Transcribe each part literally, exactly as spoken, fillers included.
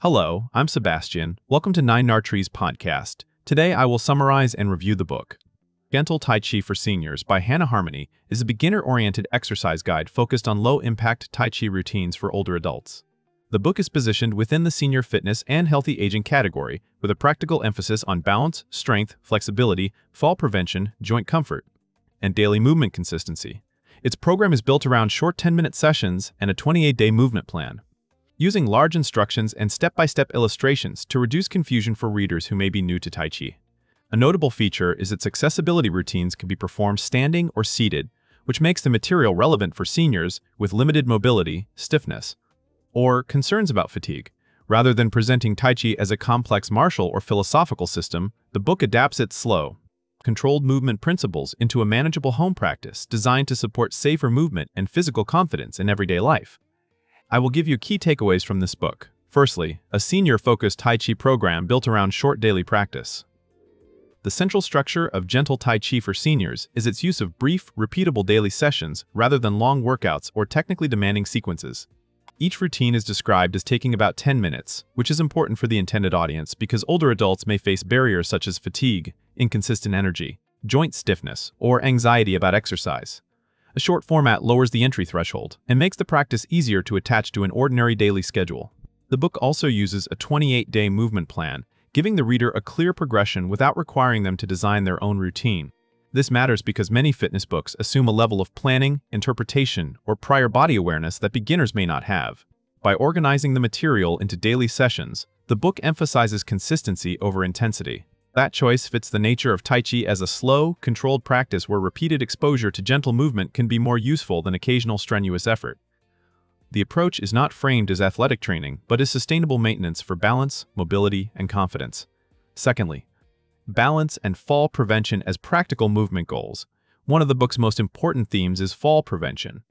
Hello, I'm Sebastian. Welcome to Nine Nartree's podcast. Today I will summarize and review the book. Gentle Tai Chi for Seniors by Hannah Harmony is a beginner-oriented exercise guide focused on low-impact Tai Chi routines for older adults. The book is positioned within the senior fitness and healthy aging category with a practical emphasis on balance, strength, flexibility, fall prevention, joint comfort, and daily movement consistency. Its program is built around short ten-minute sessions and a twenty-eight day movement plan, using large instructions and step-by-step illustrations to reduce confusion for readers who may be new to Tai Chi. A notable feature is its accessibility routines can be performed standing or seated, which makes the material relevant for seniors with limited mobility, stiffness, or concerns about fatigue. Rather than presenting Tai Chi as a complex martial or philosophical system, the book adapts its slow, controlled movement principles into a manageable home practice designed to support safer movement and physical confidence in everyday life. I will give you key takeaways from this book. Firstly, a senior-focused Tai Chi program built around short daily practice. The central structure of Gentle Tai Chi for Seniors is its use of brief, repeatable daily sessions rather than long workouts or technically demanding sequences. Each routine is described as taking about ten minutes, which is important for the intended audience because older adults may face barriers such as fatigue, inconsistent energy, joint stiffness, or anxiety about exercise. A short format lowers the entry threshold and makes the practice easier to attach to an ordinary daily schedule. The book also uses a twenty-eight day movement plan, giving the reader a clear progression without requiring them to design their own routine. This matters because many fitness books assume a level of planning, interpretation, or prior body awareness that beginners may not have. By organizing the material into daily sessions, the book emphasizes consistency over intensity. That choice fits the nature of Tai Chi as a slow, controlled practice where repeated exposure to gentle movement can be more useful than occasional strenuous effort. The approach is not framed as athletic training, but as sustainable maintenance for balance, mobility, and confidence. Secondly, balance and fall prevention as practical movement goals. One of the book's most important themes is fall prevention,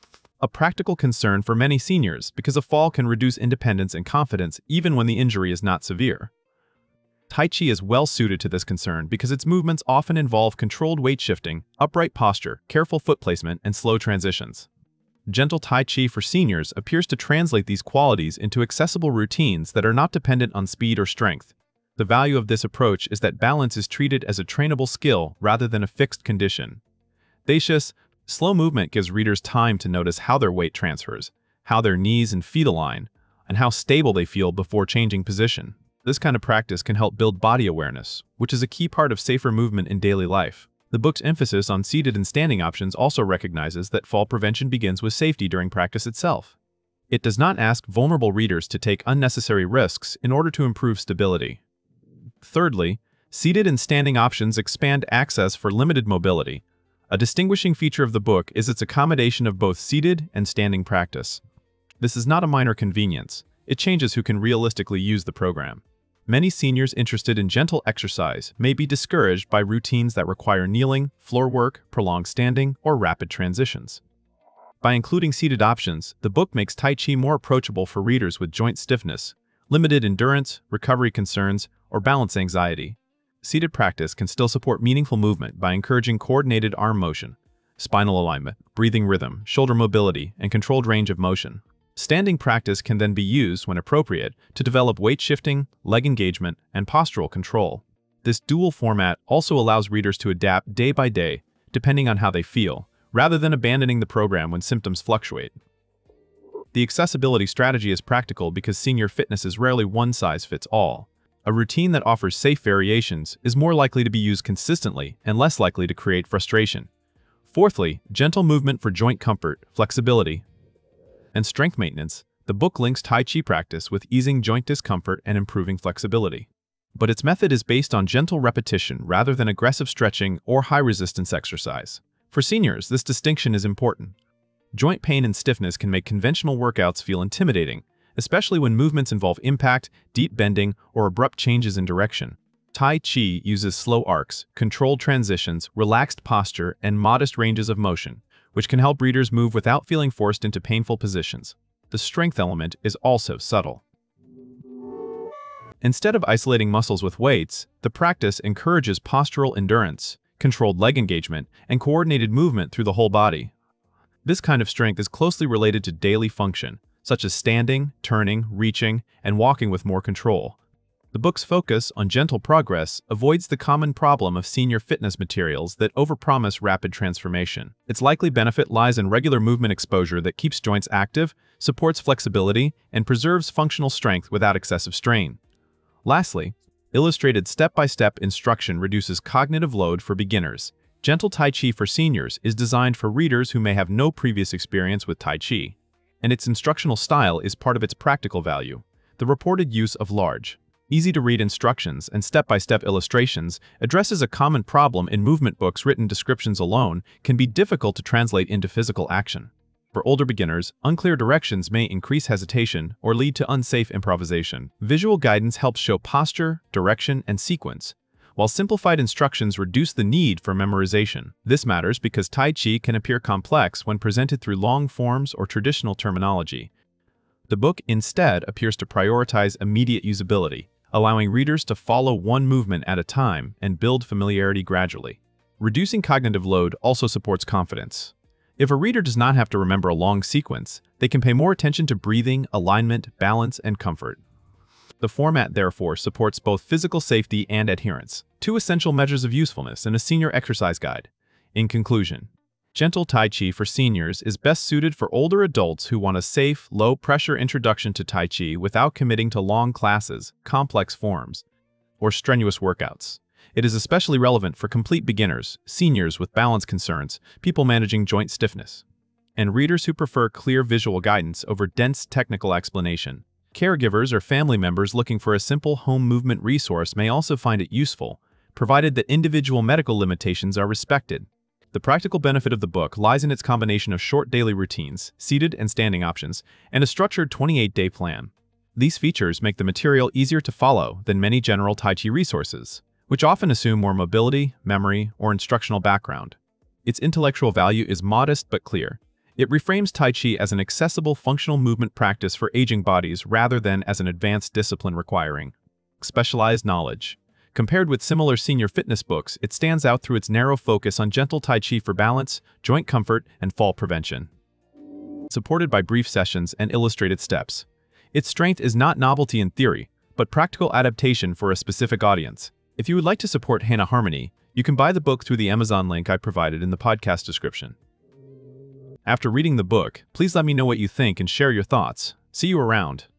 a practical concern for many seniors because a fall can reduce independence and confidence even when the injury is not severe. Tai Chi is well suited to this concern because its movements often involve controlled weight shifting, upright posture, careful foot placement, and slow transitions. Gentle Tai Chi for Seniors appears to translate these qualities into accessible routines that are not dependent on speed or strength. The value of this approach is that balance is treated as a trainable skill rather than a fixed condition. Dacious, slow movement gives readers time to notice how their weight transfers, how their knees and feet align, and how stable they feel before changing position. This kind of practice can help build body awareness, which is a key part of safer movement in daily life. The book's emphasis on seated and standing options also recognizes that fall prevention begins with safety during practice itself. It does not ask vulnerable readers to take unnecessary risks in order to improve stability. Thirdly, seated and standing options expand access for limited mobility. A distinguishing feature of the book is its accommodation of both seated and standing practice. This is not a minor convenience. It changes who can realistically use the program. Many seniors interested in gentle exercise may be discouraged by routines that require kneeling, floor work, prolonged standing, or rapid transitions. By including seated options, the book makes Tai Chi more approachable for readers with joint stiffness, limited endurance, recovery concerns, or balance anxiety. Seated practice can still support meaningful movement by encouraging coordinated arm motion, spinal alignment, breathing rhythm, shoulder mobility, and controlled range of motion. Standing practice can then be used, when appropriate, to develop weight shifting, leg engagement, and postural control. This dual format also allows readers to adapt day by day, depending on how they feel, rather than abandoning the program when symptoms fluctuate. The accessibility strategy is practical because senior fitness is rarely one size fits all. A routine that offers safe variations is more likely to be used consistently and less likely to create frustration. Fourthly, gentle movement for joint comfort, flexibility, and strength maintenance. The book links Tai Chi practice with easing joint discomfort and improving flexibility. But its method is based on gentle repetition rather than aggressive stretching or high-resistance exercise. For seniors, this distinction is important. Joint pain and stiffness can make conventional workouts feel intimidating, especially when movements involve impact, deep bending, or abrupt changes in direction. Tai Chi uses slow arcs, controlled transitions, relaxed posture, and modest ranges of motion, which can help readers move without feeling forced into painful positions. The strength element is also subtle. Instead of isolating muscles with weights, the practice encourages postural endurance, controlled leg engagement, and coordinated movement through the whole body. This kind of strength is closely related to daily function, such as standing, turning, reaching, and walking with more control. The book's focus on gentle progress avoids the common problem of senior fitness materials that overpromise rapid transformation. Its likely benefit lies in regular movement exposure that keeps joints active, supports flexibility, and preserves functional strength without excessive strain. Lastly, illustrated step-by-step instruction reduces cognitive load for beginners. Gentle Tai Chi for Seniors is designed for readers who may have no previous experience with Tai Chi, and its instructional style is part of its practical value. The reported use of large, easy-to-read instructions and step-by-step illustrations addresses a common problem in movement books. Written descriptions alone can be difficult to translate into physical action. For older beginners, unclear directions may increase hesitation or lead to unsafe improvisation. Visual guidance helps show posture, direction, and sequence, while simplified instructions reduce the need for memorization. This matters because Tai Chi can appear complex when presented through long forms or traditional terminology. The book instead appears to prioritize immediate usability, allowing readers to follow one movement at a time and build familiarity gradually. Reducing cognitive load also supports confidence. If a reader does not have to remember a long sequence, they can pay more attention to breathing, alignment, balance, and comfort. The format, therefore, supports both physical safety and adherence, two essential measures of usefulness in a senior exercise guide. In conclusion, Gentle Tai Chi for Seniors is best suited for older adults who want a safe, low-pressure introduction to Tai Chi without committing to long classes, complex forms, or strenuous workouts. It is especially relevant for complete beginners, seniors with balance concerns, people managing joint stiffness, and readers who prefer clear visual guidance over dense technical explanation. Caregivers or family members looking for a simple home movement resource may also find it useful, provided that individual medical limitations are respected. The practical benefit of the book lies in its combination of short daily routines, seated and standing options, and a structured twenty-eight day plan. These features make the material easier to follow than many general Tai Chi resources, which often assume more mobility, memory, or instructional background. Its intellectual value is modest but clear. It reframes Tai Chi as an accessible functional movement practice for aging bodies rather than as an advanced discipline requiring specialized knowledge. Compared with similar senior fitness books, it stands out through its narrow focus on gentle Tai Chi for balance, joint comfort, and fall prevention. Supported by brief sessions and illustrated steps, its strength is not novelty in theory, but practical adaptation for a specific audience. If you would like to support Hana Harmony, you can buy the book through the Amazon link I provided in the podcast description. After reading the book, please let me know what you think and share your thoughts. See you around.